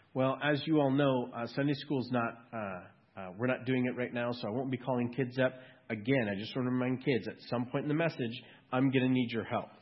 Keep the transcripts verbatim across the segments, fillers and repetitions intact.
Well, as you all know, uh, Sunday school is not, uh, uh, we're not doing it right now, so I won't be calling kids up. Again, I just want to remind kids, at some point in the message, I'm going to need your help.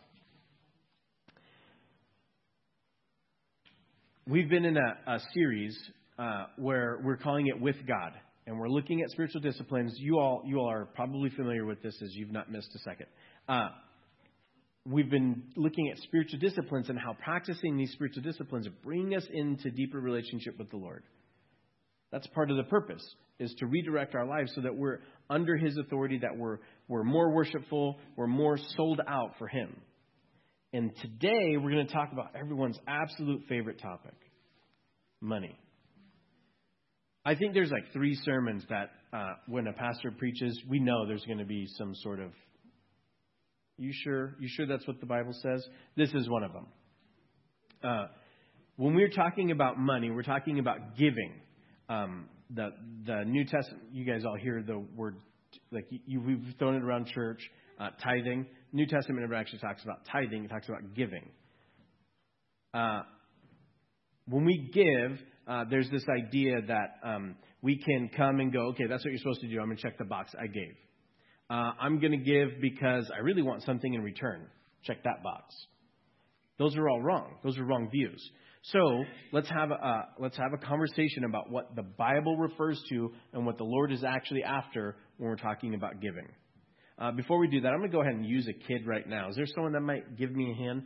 We've been in a, a series uh, where we're calling it With God, and we're looking at spiritual disciplines. You all, you all are probably familiar with this, as you've not missed a second. Uh, we've been looking at spiritual disciplines and how practicing these spiritual disciplines bring us into deeper relationship with the Lord. That's part of the purpose, is to redirect our lives so that we're under His authority, that we're we're more worshipful, we're more sold out for Him. And today we're going to talk about everyone's absolute favorite topic, money. I think there's like three sermons that uh, when a pastor preaches, we know there's going to be some sort of, you sure? You sure that's what the Bible says? This is one of them. Uh, when we're talking about money, we're talking about giving. Um, the the New Testament, you guys all hear the word, like you, we've thrown it around church, uh, tithing. New Testament never actually talks about tithing. It talks about giving. Uh, when we give, uh, there's this idea that um, we can come and go, okay, that's what you're supposed to do. I'm going to check the box. I gave. Uh, I'm going to give because I really want something in return. Check that box. Those are all wrong. Those are wrong views. So let's have a uh, let's have a conversation about what the Bible refers to and what the Lord is actually after when we're talking about giving. Uh, before we do that, I'm going to go ahead and use a kid right now. Is there someone that might give me a hand?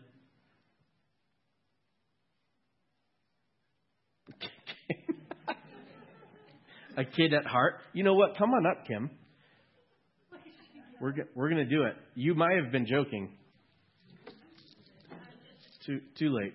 A kid at heart. You know what? Come on up, Kim. We're we're going to do it. You might have been joking. Too too late.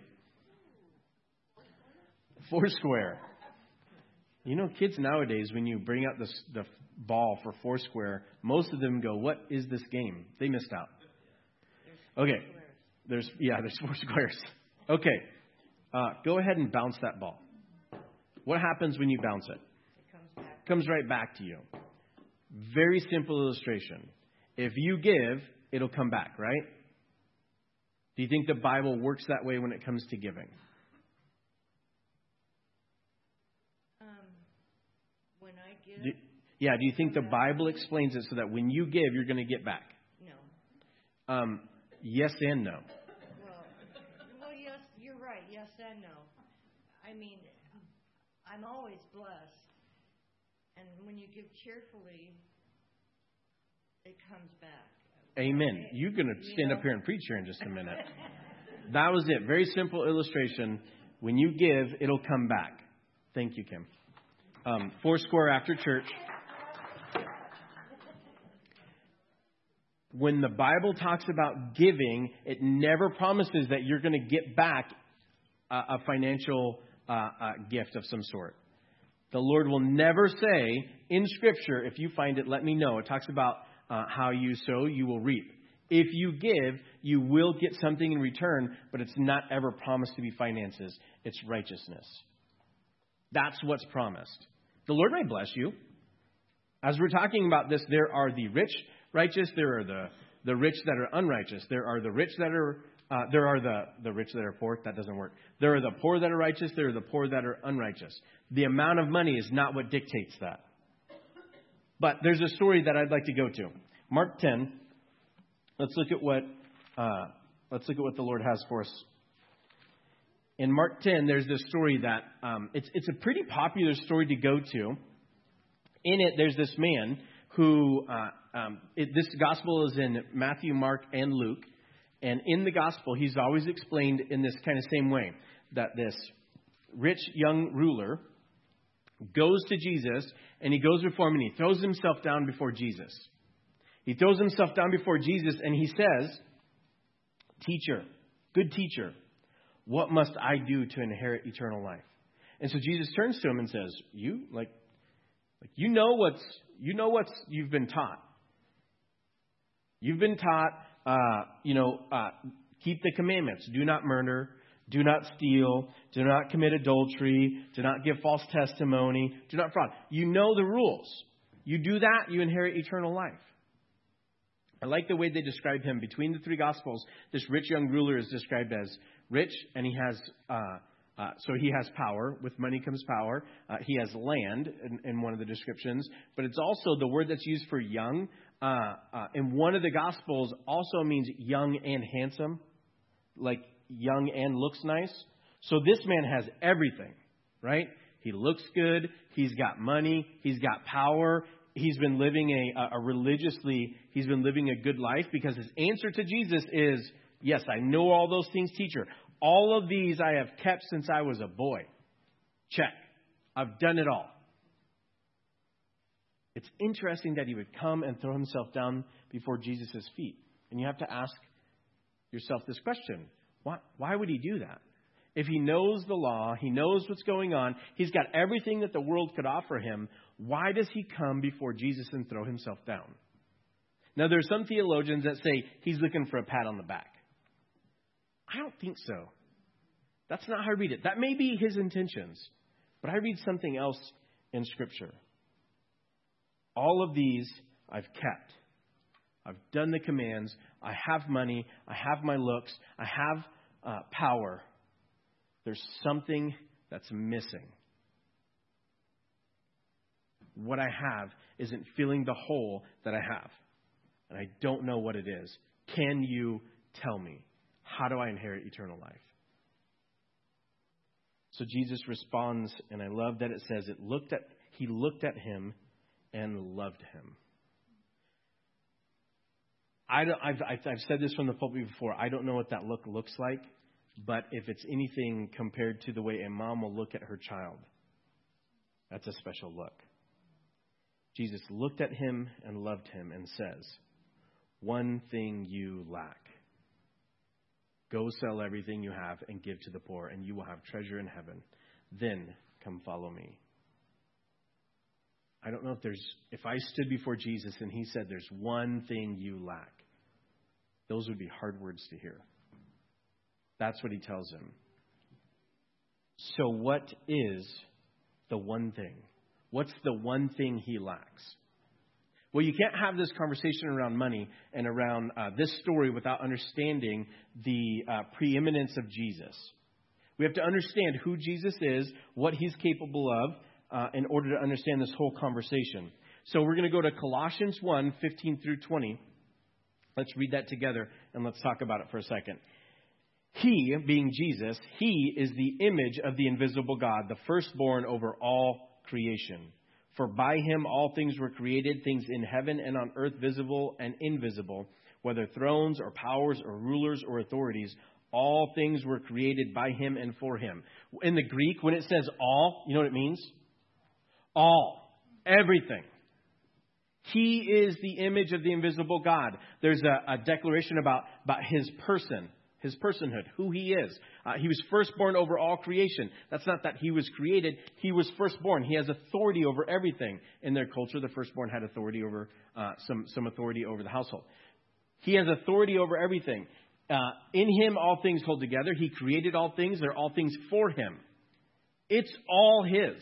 Foursquare. You know, kids nowadays, when you bring out the the ball for Foursquare, most of them go, "What is this game?" They missed out. Okay, there's yeah, there's four squares. Okay, uh, go ahead and bounce that ball. What happens when you bounce it? It comes back. Comes right back to you. Very simple illustration. If you give, it'll come back, right? Do you think the Bible works that way when it comes to giving? Um, when I give... Do, yeah, do you think the Bible explains it so that when you give, you're going to get back? No. Um, yes and no. Well, well, yes, you're right. Yes and no. I mean, I'm always blessed. And when you give cheerfully, it comes back. Amen. You're going to stand you know? up here and preach here in just a minute. That was it. Very simple illustration. When you give, it'll come back. Thank you, Kim. Um, Foursquare after church. When the Bible talks about giving, it never promises that you're going to get back a, a financial uh, uh, gift of some sort. The Lord will never say in Scripture, if you find it, let me know. It talks about uh, how you sow, you will reap. If you give, you will get something in return, but it's not ever promised to be finances. It's righteousness. That's what's promised. The Lord may bless you. As we're talking about this, there are the rich righteous. There are the, the rich that are unrighteous. There are the rich that are uh, there are the, the rich that are poor. That doesn't work. There are the poor that are righteous. There are the poor that are unrighteous. The amount of money is not what dictates that. But there's a story that I'd like to go to. Mark ten. Let's look at what uh, let's look at what the Lord has for us. In Mark ten, there's this story that um, it's it's a pretty popular story to go to. In it, there's this man who uh, um, it, this gospel is in Matthew, Mark, and Luke. And in the gospel, he's always explained in this kind of same way, that this rich young ruler goes to Jesus, and he goes before him, and he throws himself down before Jesus. He throws himself down before Jesus, and he says, "Teacher, good teacher, what must I do to inherit eternal life?" And so Jesus turns to him and says, "You like, like you know what's you know what's you've been taught. You've been taught, uh, you know, uh, keep the commandments. Do not murder. Do not steal. Do not commit adultery. Do not give false testimony. Do not fraud. You know the rules. You do that, you inherit eternal life." I like the way they describe him. Between the three Gospels, this rich young ruler is described as rich, and he has uh, Uh, so he has power. With money comes power. Uh, he has land in, in one of the descriptions. But it's also the word that's used for young. Uh, uh, in one of the Gospels also means young and handsome. Like young and looks nice. So this man has everything, right? He looks good. He's got money. He's got power. He's been living a, a religiously, he's been living a good life because his answer to Jesus is, yes, I know all those things, teacher. All of these I have kept since I was a boy. Check. I've done it all. It's interesting that he would come and throw himself down before Jesus' feet. And you have to ask yourself this question. Why, why would he do that? If he knows the law, he knows what's going on, he's got everything that the world could offer him, why does he come before Jesus and throw himself down? Now, there are some theologians that say he's looking for a pat on the back. I don't think so. That's not how I read it. That may be his intentions. But I read something else in Scripture. All of these I've kept. I've done the commands. I have money. I have my looks. I have uh, power. There's something that's missing. What I have isn't filling the hole that I have. And I don't know what it is. Can you tell me? How do I inherit eternal life? So Jesus responds, and I love that it says it looked at he looked at him and loved him. I don't, I've, I've said this from the pulpit before. I don't know what that look looks like, but if it's anything compared to the way a mom will look at her child, that's a special look. Jesus looked at him and loved him and says, one thing you lack. Go sell everything you have and give to the poor, and you will have treasure in heaven. Then come follow me. I don't know if there's, if I stood before Jesus and he said, there's one thing you lack. Those would be hard words to hear. That's what he tells him. So what is the one thing? What's the one thing he lacks? Well, you can't have this conversation around money and around uh, this story without understanding the uh, preeminence of Jesus. We have to understand who Jesus is, what he's capable of, uh, in order to understand this whole conversation. So we're going to go to Colossians one, fifteen through twenty. Let's read that together and let's talk about it for a second. He, being Jesus, he is the image of the invisible God, the firstborn over all creation. For by him all things were created, things in heaven and on earth, visible and invisible, whether thrones or powers or rulers or authorities, all things were created by him and for him. In the Greek, when it says all, you know what it means? All. Everything. He is the image of the invisible God. There's a, a declaration about, about his person. His personhood, who he is. Uh, he was firstborn over all creation. That's not that he was created. He was firstborn. He has authority over everything. In their culture, the firstborn had authority over uh, some, some authority over the household. He has authority over everything. Uh, in him, all things hold together. He created all things. They're all things for him. It's all his.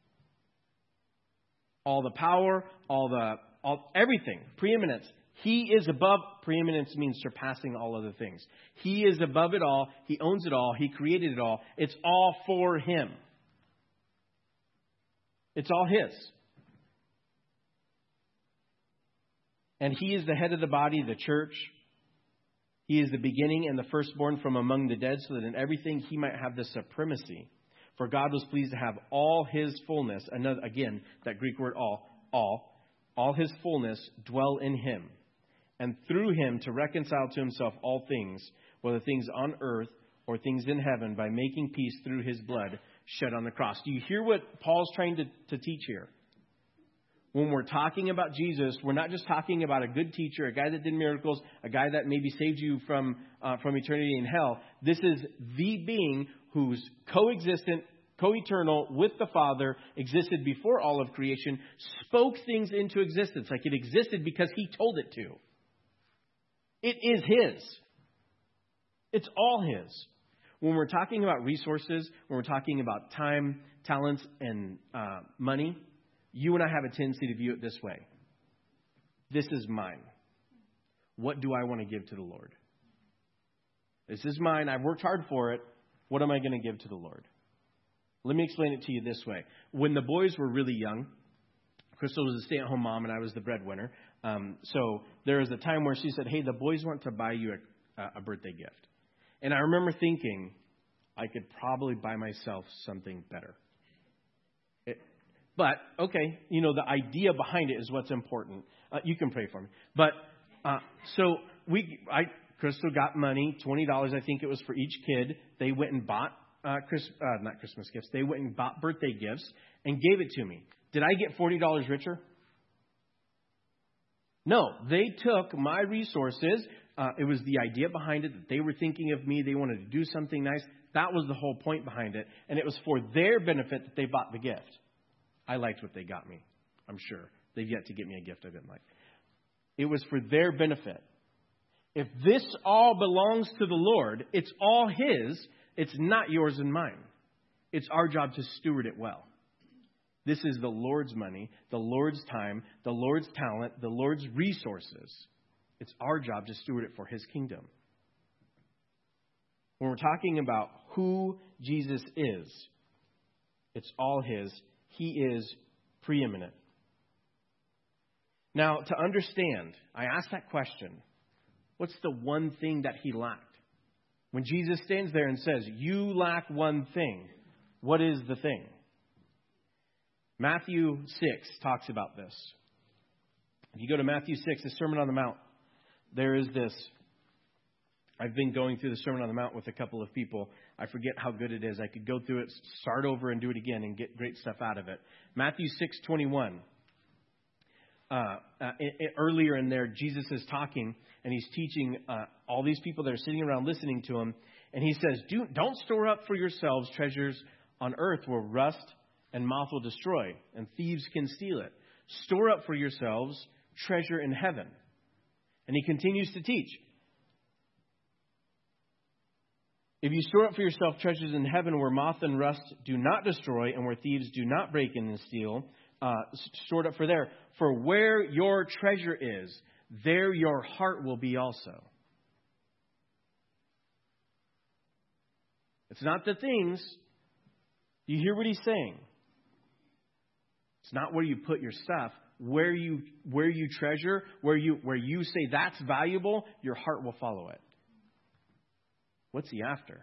All the power, all the, all, everything, preeminence. He is above. Preeminence means surpassing all other things. He is above it all. He owns it all. He created it all. It's all for him. It's all his. And he is the head of the body, the church. He is the beginning and the firstborn from among the dead, so that in everything he might have the supremacy. For God was pleased to have all his fullness, another, again, that Greek word all, all, all his fullness dwell in him. And through him to reconcile to himself all things, whether things on earth or things in heaven, by making peace through his blood shed on the cross. Do you hear what Paul's trying to, to teach here? When we're talking about Jesus, we're not just talking about a good teacher, a guy that did miracles, a guy that maybe saved you from, uh, from eternity in hell. This is the being who's coexistent, co-eternal with the Father, existed before all of creation, spoke things into existence like it existed because he told it to. It is his. It's all his. When we're talking about resources, when we're talking about time, talents, and uh, money, you and I have a tendency to view it this way. This is mine. What do I want to give to the Lord? This is mine. I've worked hard for it. What am I going to give to the Lord? Let me explain it to you this way. When the boys were really young, Crystal was a stay-at-home mom and I was the breadwinner. Um, so there was a time where she said, hey, the boys want to buy you a, a birthday gift. And I remember thinking, I could probably buy myself something better. It, but, okay, you know, the idea behind it is what's important. Uh, you can pray for me. But, uh, so we, I, Crystal got money, twenty dollars I think it was for each kid. They went and bought, uh, Chris, uh, not Christmas gifts. They went and bought birthday gifts and gave it to me. Did I get forty dollars richer? No, they took my resources. Uh, it was the idea behind it that they were thinking of me. They wanted to do something nice. That was the whole point behind it. And it was for their benefit that they bought the gift. I liked what they got me. I'm sure. They've yet to get me a gift I didn't like. It was for their benefit. If this all belongs to the Lord, it's all His. It's not yours and mine. It's our job to steward it well. This is the Lord's money, the Lord's time, the Lord's talent, the Lord's resources. It's our job to steward it for His kingdom. When we're talking about who Jesus is, it's all His. He is preeminent. Now, to understand, I asked that question. What's the one thing that He lacked? When Jesus stands there and says, you lack one thing, what is the thing? Matthew six talks about this. If you go to Matthew six, the Sermon on the Mount, there is this. I've been going through the Sermon on the Mount with a couple of people. I forget how good it is. I could go through it, start over and do it again and get great stuff out of it. Matthew six twenty-one. Uh, uh, it, it, earlier in there, Jesus is talking and He's teaching uh, all these people that are sitting around listening to Him. And He says, Do, don't store up for yourselves treasures on earth where rust and moth will destroy, and thieves can steal it. Store up for yourselves treasure in heaven. And He continues to teach. If you store up for yourself treasures in heaven where moth and rust do not destroy, and where thieves do not break in and steal, uh, stored up for there. For where your treasure is, there your heart will be also. It's not the things. You hear what He's saying? It's not where you put your stuff. Where you where you treasure, where you where you say that's valuable, your heart will follow it. What's He after?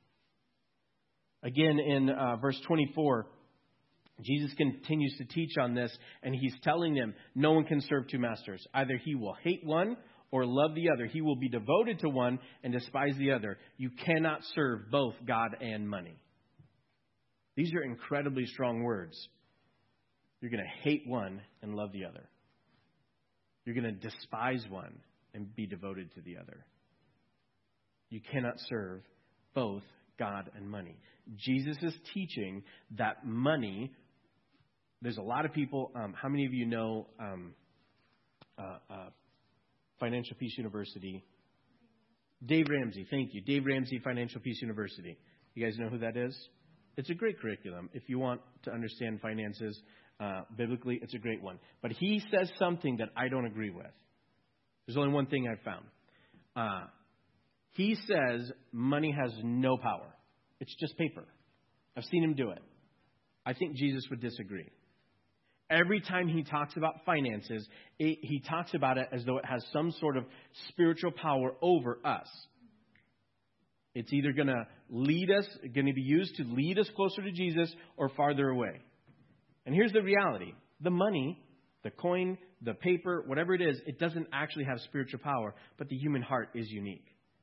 Again, in uh, verse twenty-four, Jesus continues to teach on this, and He's telling them, no one can serve two masters. Either he will hate one or love the other. He will be devoted to one and despise the other. You cannot serve both God and money. These are incredibly strong words. You're going to hate one and love the other. You're going to despise one and be devoted to the other. You cannot serve both God and money. Jesus is teaching that money, there's a lot of people, um, how many of you know um, uh, uh, Financial Peace University? Dave Ramsey, thank you. Dave Ramsey, Financial Peace University. You guys know who that is? It's a great curriculum. If you want to understand finances uh, biblically, it's a great one. But he says something that I don't agree with. There's only one thing I've found. Uh, he says money has no power. It's just paper. I've seen him do it. I think Jesus would disagree. Every time he talks about finances, it, he talks about it as though it has some sort of spiritual power over us. It's either going to lead us, going to be used to lead us closer to Jesus or farther away. And here's the reality. The money, the coin, the paper, whatever it is, it doesn't actually have spiritual power, but the human heart is unique.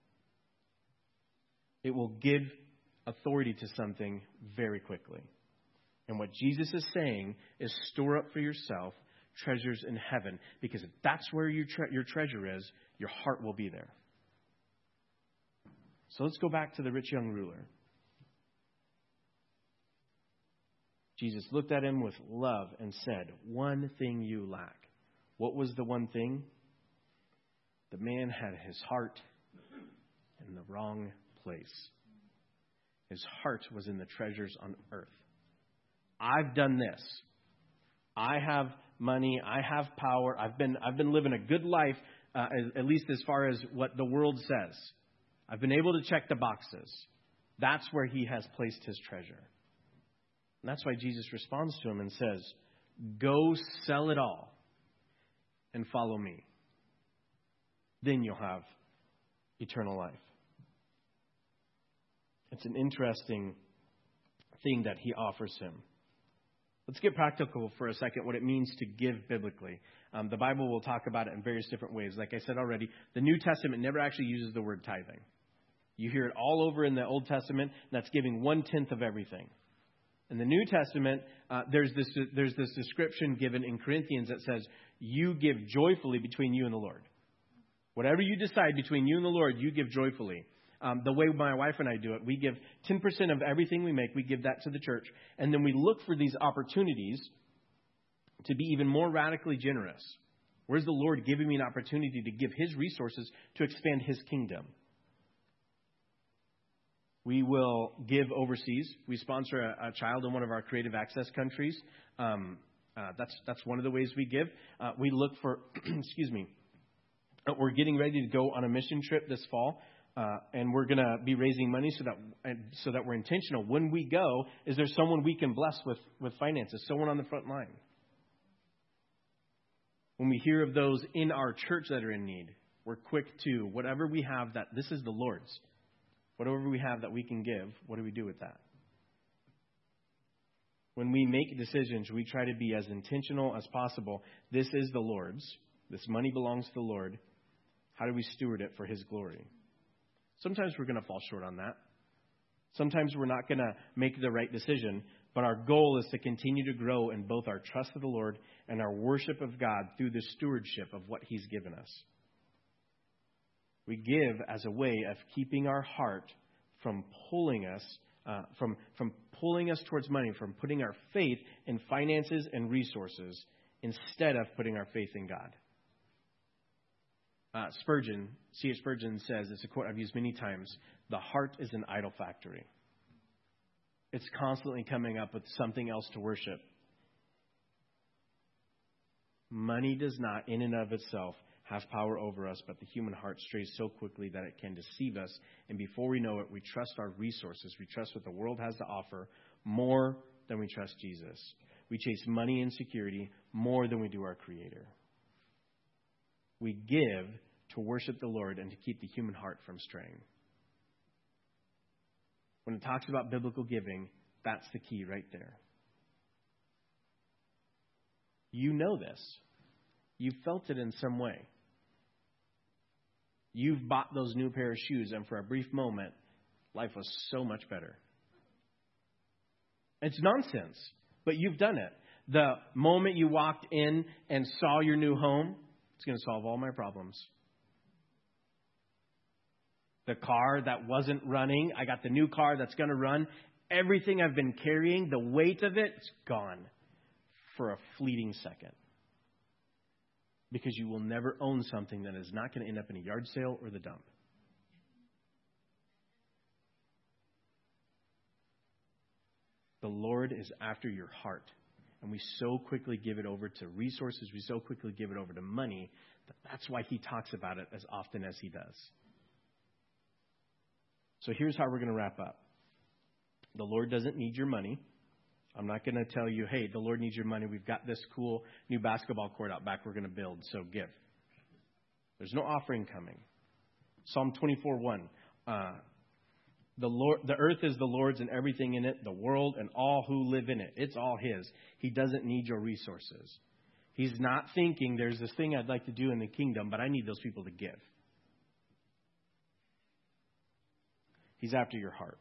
It will give authority to something very quickly. And what Jesus is saying is store up for yourself treasures in heaven, because if that's where your, tre- your treasure is, your heart will be there. So let's go back to the rich young ruler. Jesus looked at him with love and said, one thing you lack. What was the one thing? The man had his heart in the wrong place. His heart was in the treasures on earth. I've done this. I have money. I have power. I've been I've been living a good life, uh, at least as far as what the world says. I've been able to check the boxes. That's where he has placed his treasure. And that's why Jesus responds to him and says, go sell it all and follow me. Then you'll have eternal life. It's an interesting thing that he offers him. Let's get practical for a second, what it means to give biblically. Um, the Bible will talk about it in various different ways. Like I said already, the New Testament never actually uses the word tithing. You hear it all over in the Old Testament, and that's giving one-tenth of everything. In the New Testament, uh, there's this there's this description given in Corinthians that says, you give joyfully between you and the Lord. Whatever you decide between you and the Lord, you give joyfully. Um, the way my wife and I do it, we give ten percent of everything we make. We give that to the church. And then we look for these opportunities to be even more radically generous. Where's the Lord giving me an opportunity to give his resources to expand his kingdom? We will give overseas. We sponsor a, a child in one of our creative access countries. Um, uh, that's that's one of the ways we give. Uh, we look for, excuse me, uh, we're getting ready to go on a mission trip this fall. Uh, and we're going to be raising money so that so that we're intentional. When we go, is there someone we can bless with, with finances? Someone on the front line. When we hear of those in our church that are in need, we're quick to, whatever we have that, this is the Lord's. Whatever we have that we can give, what do we do with that? When we make decisions, we try to be as intentional as possible. This is the Lord's. This money belongs to the Lord. How do we steward it for his glory? Sometimes we're going to fall short on that. Sometimes we're not going to make the right decision, but our goal is to continue to grow in both our trust of the Lord and our worship of God through the stewardship of what he's given us. We give as a way of keeping our heart from pulling us, uh, from, from pulling us towards money, from putting our faith in finances and resources instead of putting our faith in God. Uh, Spurgeon, C H Spurgeon says, it's a quote I've used many times, the heart is an idol factory. It's constantly coming up with something else to worship. Money does not, in and of itself, have power over us, but the human heart strays so quickly that it can deceive us. And before we know it, we trust our resources. We trust what the world has to offer more than we trust Jesus. We chase money and security more than we do our Creator. We give to worship the Lord and to keep the human heart from straying. When it talks about biblical giving, that's the key right there. You know this. You've felt it in some way. You've bought those new pair of shoes, and for a brief moment, life was so much better. It's nonsense, but you've done it. The moment you walked in and saw your new home, it's going to solve all my problems. The car that wasn't running, I got the new car that's going to run. Everything I've been carrying, the weight of it, it's gone for a fleeting second. Because you will never own something that is not going to end up in a yard sale or the dump. The Lord is after your heart. And we so quickly give it over to resources. We so quickly give it over to money. That that's why he talks about it as often as he does. So here's how we're going to wrap up. The Lord doesn't need your money. I'm not going to tell you, hey, the Lord needs your money. We've got this cool new basketball court out back we're going to build, so give. There's no offering coming. Psalm twenty-four one. Uh, the Lord, the earth is the Lord's and everything in it, the world and all who live in it. It's all his. He doesn't need your resources. He's not thinking there's this thing I'd like to do in the kingdom, but I need those people to give. He's after your heart.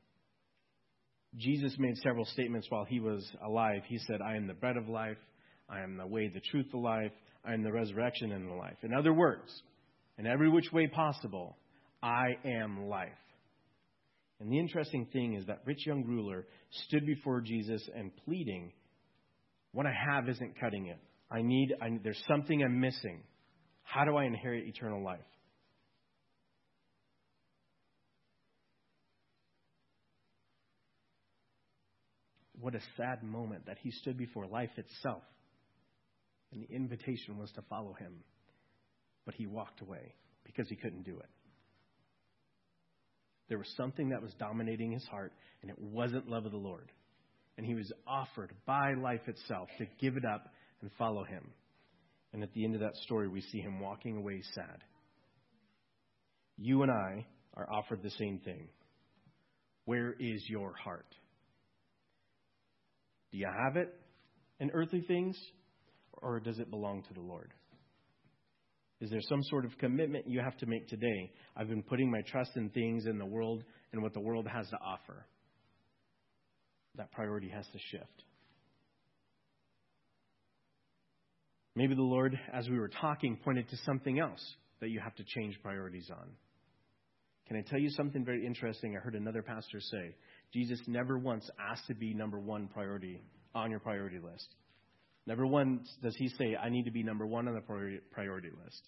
Jesus made several statements while he was alive. He said, I am the bread of life. I am the way, the truth, the life. I am the resurrection and the life. In other words, in every which way possible, I am life. And the interesting thing is that rich young ruler stood before Jesus and pleading, what I have isn't cutting it. I need, I, there's something I'm missing. How do I inherit eternal life? What a sad moment that he stood before life itself. And the invitation was to follow him. But he walked away because he couldn't do it. There was something that was dominating his heart, and it wasn't love of the Lord. And he was offered by life itself to give it up and follow him. And at the end of that story, we see him walking away sad. You and I are offered the same thing. Where is your heart? Do you have it in earthly things, or does it belong to the Lord? Is there some sort of commitment you have to make today? I've been putting my trust in things in the world and what the world has to offer. That priority has to shift. Maybe the Lord, as we were talking, pointed to something else that you have to change priorities on. Can I tell you something very interesting? I heard another pastor say, Jesus never once asked to be number one priority on your priority list. Never once does he say, I need to be number one on the priority list.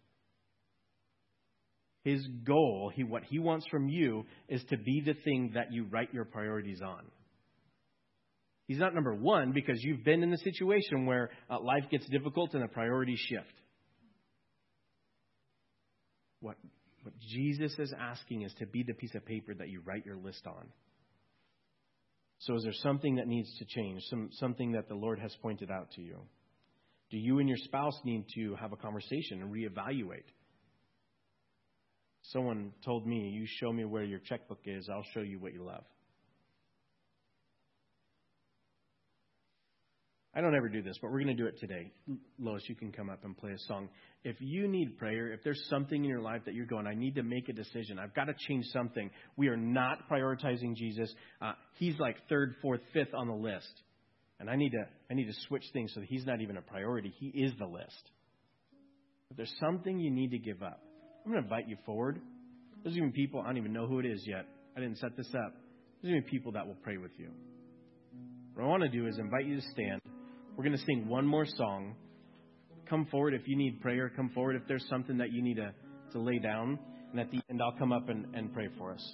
His goal, he, what he wants from you, is to be the thing that you write your priorities on. He's not number one because you've been in the situation where uh, life gets difficult and the priorities shift. What, what Jesus is asking is to be the piece of paper that you write your list on. So is there something that needs to change, some, something that the Lord has pointed out to you? Do you and your spouse need to have a conversation and reevaluate? Someone told me, you show me where your checkbook is, I'll show you what you love. I don't ever do this, but we're going to do it today. Lois, you can come up and play a song. If you need prayer, if there's something in your life that you're going, I need to make a decision. I've got to change something. We are not prioritizing Jesus. Uh, he's like third, fourth, fifth on the list. And I need to I need to switch things so that he's not even a priority. He is the list. If there's something you need to give up, I'm going to invite you forward. There's even people, I don't even know who it is yet. I didn't set this up. There's even people that will pray with you. What I want to do is invite you to stand. We're going to sing one more song. Come forward if you need prayer. Come forward if there's something that you need to, to lay down. And at the end, I'll come up and, and pray for us.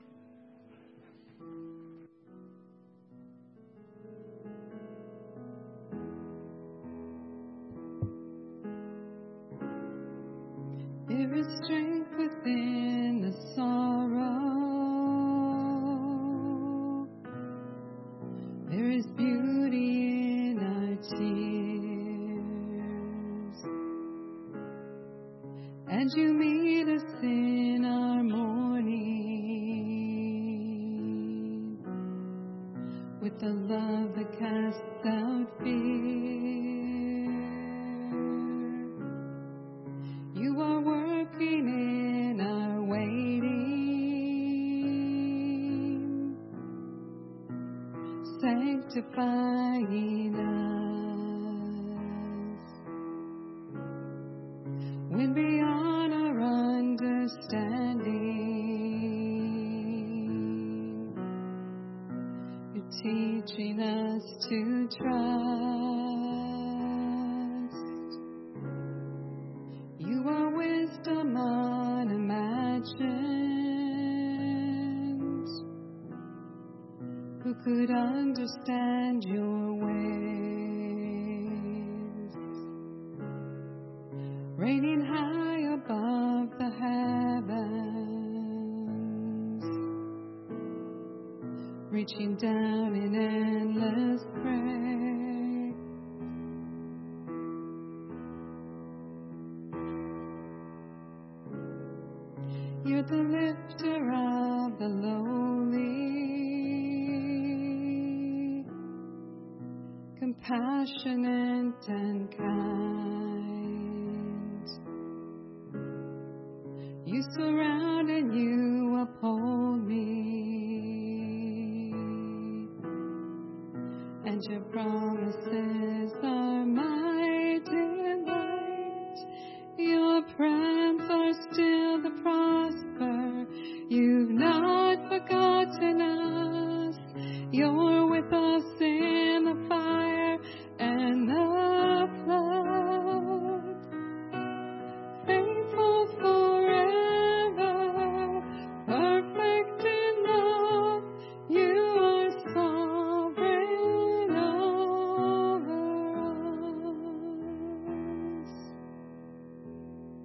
There is strength within the sorrow. There is beauty in our tears. And you meet us in our mourning with the love that casts out fear. You are working in our waiting, sanctifying us. When beyond our understanding, you're teaching us to trust. You are wisdom unimagined. Who could understand your ways? Reigning high above the heavens, reaching down in endless praise. You're the lifter of the lowly, compassionate and kind. You surround and you uphold me, and your promises are my delight. Your presence